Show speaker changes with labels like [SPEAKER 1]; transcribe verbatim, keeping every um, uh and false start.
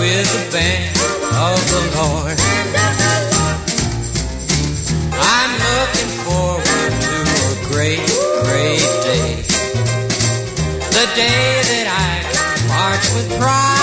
[SPEAKER 1] with the band of the Lord. I'm looking forward to a great, great day. The day that I can march with pride